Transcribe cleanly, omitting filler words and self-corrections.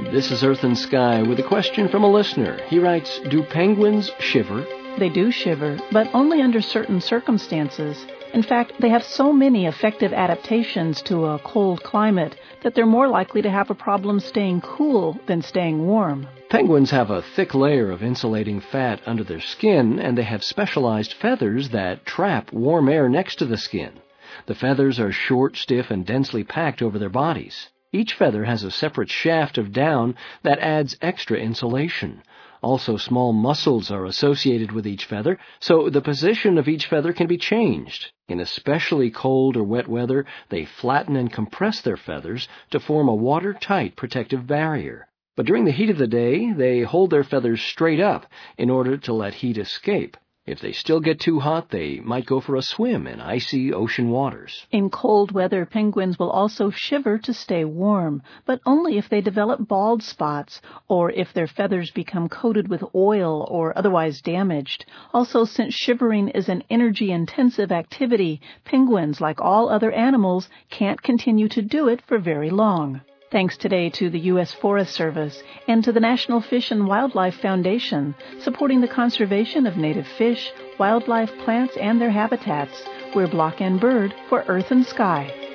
This is Earth and Sky with a question from a listener. He writes, do penguins shiver? They do shiver, but only under certain circumstances. In fact, they have so many effective adaptations to a cold climate that they're more likely to have a problem staying cool than staying warm. Penguins have a thick layer of insulating fat under their skin, and they have specialized feathers that trap warm air next to the skin. The feathers are short, stiff, and densely packed over their bodies. Each feather has a separate shaft of down that adds extra insulation. Also, small muscles are associated with each feather, so the position of each feather can be changed. In especially cold or wet weather, they flatten and compress their feathers to form a watertight protective barrier. But during the heat of the day, they hold their feathers straight up in order to let heat escape. If they still get too hot, they might go for a swim in icy ocean waters. In cold weather, penguins will also shiver to stay warm, but only if they develop bald spots or if their feathers become coated with oil or otherwise damaged. Also, since shivering is an energy-intensive activity, penguins, like all other animals, can't continue to do it for very long. Thanks today to the U.S. Forest Service and to the National Fish and Wildlife Foundation, supporting the conservation of native fish, wildlife, plants, and their habitats. We're Block and Bird for Earth and Sky.